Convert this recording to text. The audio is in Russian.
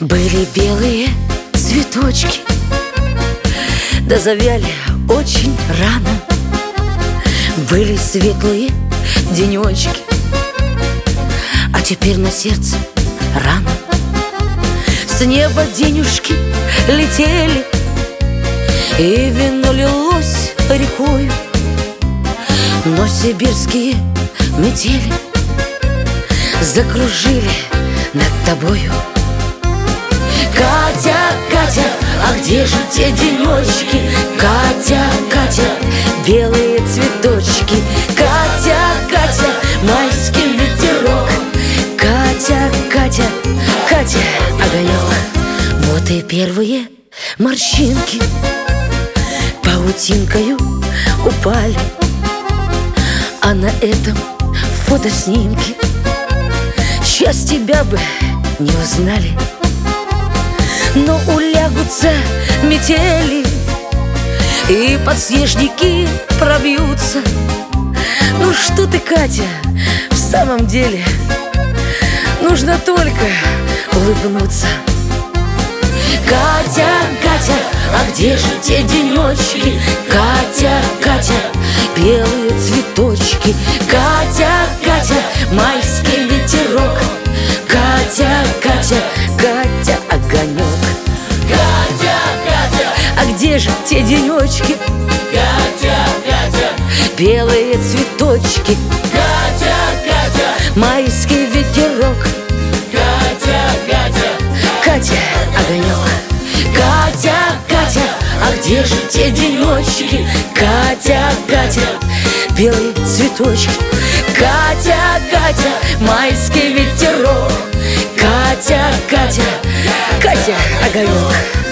Были белые цветочки, да завяли очень рано. Были светлые денечки, а теперь на сердце рана. С неба денюшки летели, и вино лилось рекою, но сибирские метели закружили над тобою. Катя, Катя, а где же те денечки? Катя, Катя, белые цветочки. Катя, Катя, майский ветерок. Катя, Катя, Катя, огонек. Вот и первые морщинки паутинкою упали, а на этом фотоснимке сейчас тебя бы не узнали. Но улягутся метели, и подснежники пробьются. Ну что ты, Катя, в самом деле нужно только улыбнуться. Катя, Катя, а где же те денечки? Катя, Катя, белые цветочки. Катя, Катя, майский ветерок. Катя, Катя, Катя, огонек. Катя, Катя, а где же те денечки? Катя, Катя, белые цветочки. Катя, Катя, майский ветерок. Катя, Катя, Катя, огонек. Катя, Катя, а где же те денечки? Катя, Катя, белые цветочки. Катя, Катя, майский ветерок. Катя, Катя, Катя, огонек.